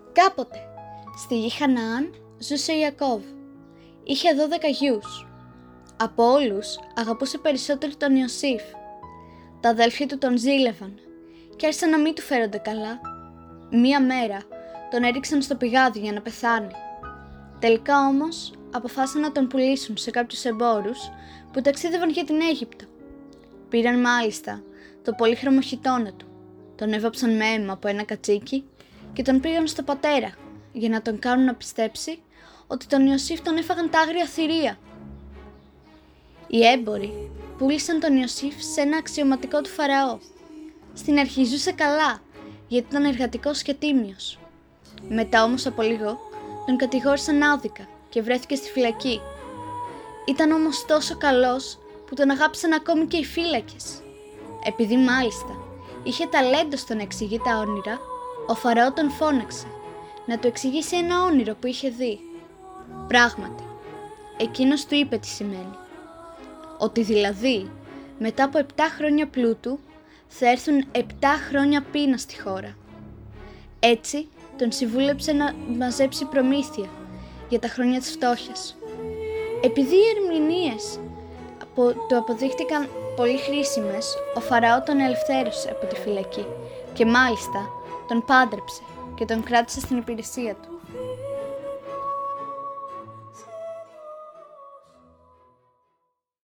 Κάποτε, στη γη Χαναάν ζούσε ο Ιακώβ. Είχε 12 γιους. Από όλους αγαπούσε περισσότερο τον Ιωσήφ. Τα αδέλφια του τον ζήλευαν και άρχισαν να μην του φέρονται καλά. Μία μέρα τον έριξαν στο πηγάδι για να πεθάνει. Τελικά όμως αποφάσισαν να τον πουλήσουν σε κάποιους εμπόρους που ταξίδευαν για την Αίγυπτο. Πήραν μάλιστα το πολύχρωμο χιτώνα του, τον έβαψαν με αίμα από ένα κατσίκι και τον πήγαν στο πατέρα για να τον κάνουν να πιστέψει ότι τον Ιωσήφ τον έφαγαν τα άγρια θηρία. Οι έμποροι πούλησαν τον Ιωσήφ σε ένα αξιωματικό του Φαραώ. Στην αρχή ζούσε καλά γιατί ήταν εργατικός και τίμιος. Μετά όμως από λίγο τον κατηγόρησαν άδικα και βρέθηκε στη φυλακή. Ήταν όμως τόσο καλός που τον αγάπησαν ακόμη και οι φύλακες. Επειδή μάλιστα είχε ταλέντο στο να εξηγεί τα όνειρα, ο Φαραώ τον φώναξε να του εξηγήσει ένα όνειρο που είχε δει. Πράγματι, εκείνος του είπε τι σημαίνει. Ότι δηλαδή μετά από 7 χρόνια πλούτου θα έρθουν 7 χρόνια πείνα στη χώρα. Έτσι τον συμβούλεψε να μαζέψει προμήθεια για τα χρόνια της φτώχειας. Επειδή οι ερμηνείες του αποδείχτηκαν πολύ χρήσιμες, ο Φαραώ τον ελευθέρωσε από τη φυλακή και μάλιστα τον πάντρεψε και τον κράτησε στην υπηρεσία του.